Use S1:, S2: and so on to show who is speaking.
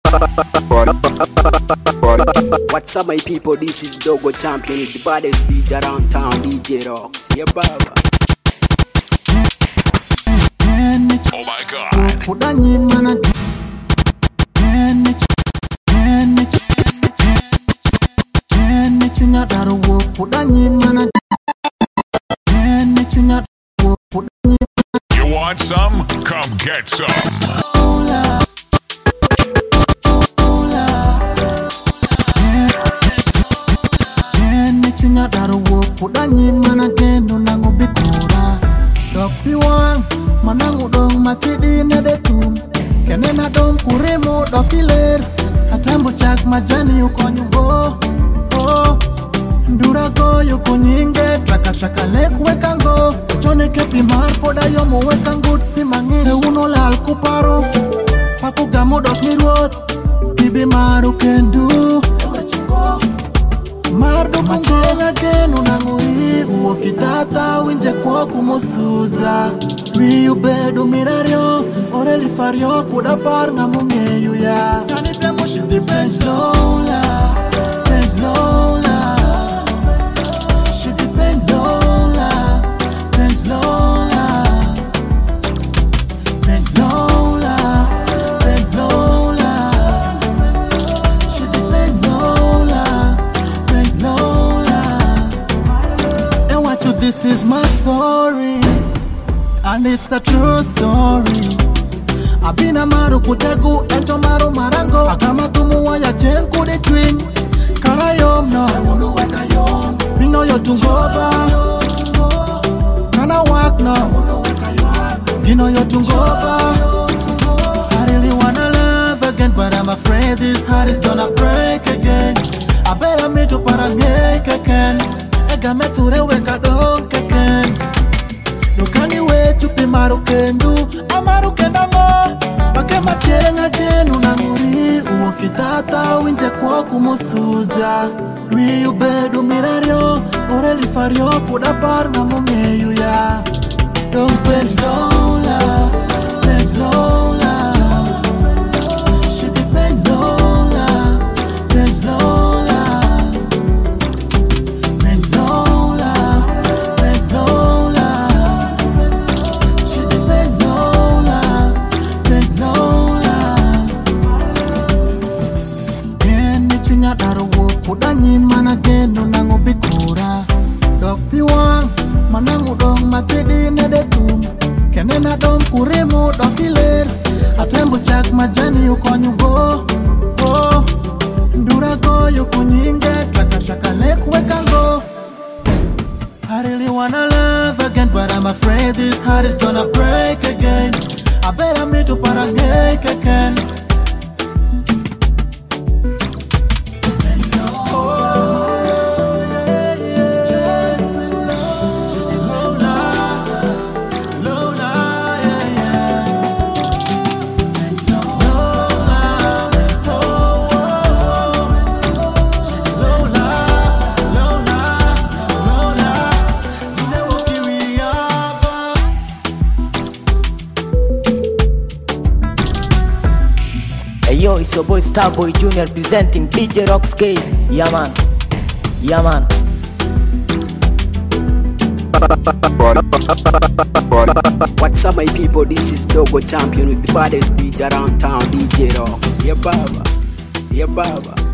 S1: What's up, my people? This is Dogo Champion with the baddest DJ around town, DJ Rocks. Yeah, baba.
S2: Oh my God. You want some? Come get some.
S3: Manangu dong matidi nedetum kenena dom kuremo dokiler atambo chak majani ukonyugo oh ndura go yukonyinge traka lek wekango chone kepi mar poda yomo wekangut pimangi uno lal kuparo paku gamo dok mirot bibi maru kendu Mardo kunjenga genu nangui uokitata winje kwa kumusuza Riu bedu mirario oreli fario kuda par ngamungeyu ya Kani pe mushiti bench lola Shiti bench lola This is my story, and it's a true story. Abina maru kutegu, ento maru marango. Agama tumuwa ya chen kude twin. Karayom no, unu weka yom. Bino yo tungoba. Kana wak no, unu weka yom. Bino yo tungoba. I really wanna love again, but I'm afraid this heart is gonna break again. I better meet to parangek again. Egame ture weka don keken Nukani wetu pi marukendu Amarukenda mo Pake machenga genu na muri Uokitata winje kwa kumusuza Riu bedu mirario Oreli fario puda par na mungeyu ya Don't bend lola She depend lola Kudanyi mana geno nango bikura Dok piwang manangu dong matidi nedetum Kenena dong kuremo dokiler Atembo chak majani ukonyugo Oh Ndura go yukunyinge Traka lek wekango I really wanna love again But I'm afraid this heart is gonna break again I better meet to parangek again
S4: Yo, it's your boy Starboy Jr. presenting DJ Rocks Case. Yeah man.
S1: What's up, my people? This is Dogo Champion with the baddest DJ around town, DJ Rocks. Yeah, baba.